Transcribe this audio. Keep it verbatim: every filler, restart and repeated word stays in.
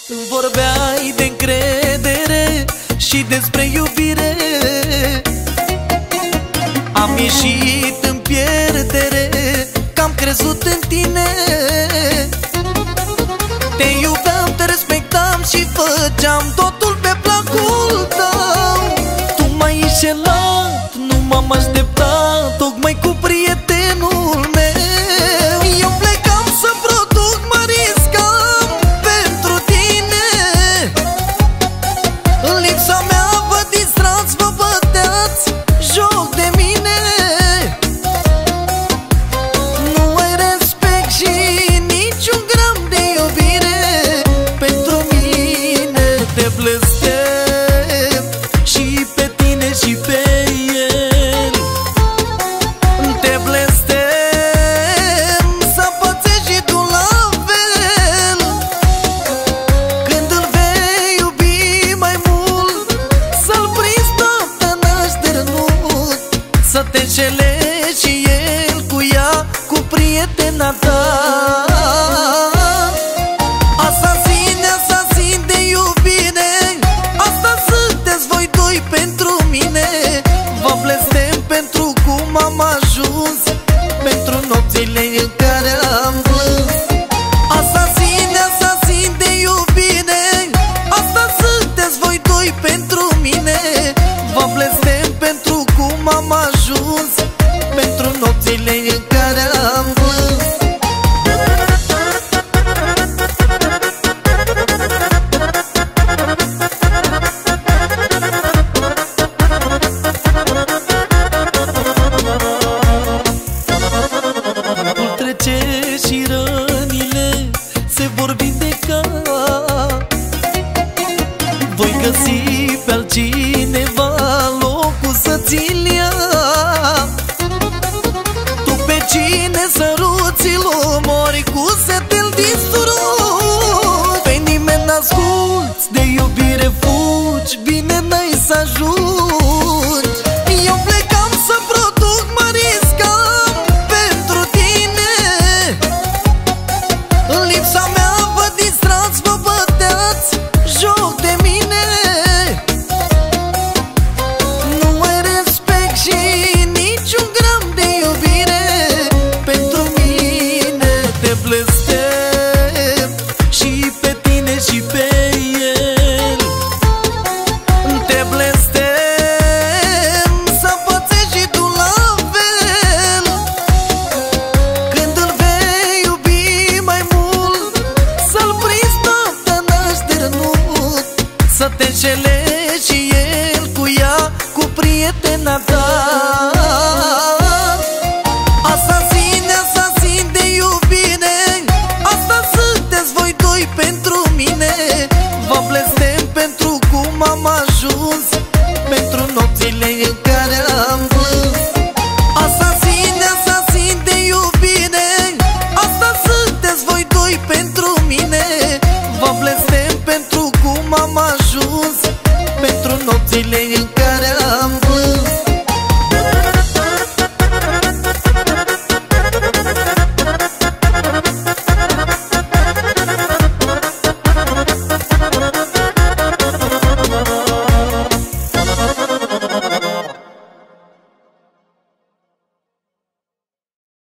Vorbeai de încredere și despre iubire. Am ieșit în pierdere, că am crezut în tine. Te iubeam, te respectam și făceam totul pe placul tău. Tu m-ai înșelat, nu m-am așteptat, tocmai cu prietenul meu. Eu plecam să produc, mă riscam pentru tine. În lipsa mea vă distrați, vă băteați joc de mine. Nu ai respect și niciun gram de iubire pentru mine. Te blestem și pe tine și pe el. Te blestem să pățești și tu la fel. Când îl vei iubi mai mult, să-l prinzi noaptea n-așternut, să te înșelești și el cu ea, cu prietena ta. Asasin, asasin de iubire, asta sunteți voi doi pentru mine. Vă blestem pentru cum am ajuns, pentru nopțile în care am plâns. Asasin, asasin de iubire, asta sunteți voi doi pentru mine. Vă blestem pentru cum am ajuns, pentru nopțile în care am plâns. Trece și rănile se vor vindeca. Voi găsi pe altcineva locul să ți-l ia. Tu pe cine săruți, îl omori, cu setel distrug. Pe nimeni n-asculți, de iubire fugi, bine n-ai să ajungi. Eu plecam să produc, mă riscam pentru tine. În lipsa mea vă distrați, vă băteați joc de mine. Nu ai respect și niciun gram de iubire pentru mine. Te blestem și pe tine și pe el. Te blestem să pățești și tu la fel. Când îl vei iubi mai mult, să-l prinzi noaptea n-așternut, să te înșelești și el cu ea, cu prietena ta. Asasin, asasin de iubire, asta sunteți voi doi pentru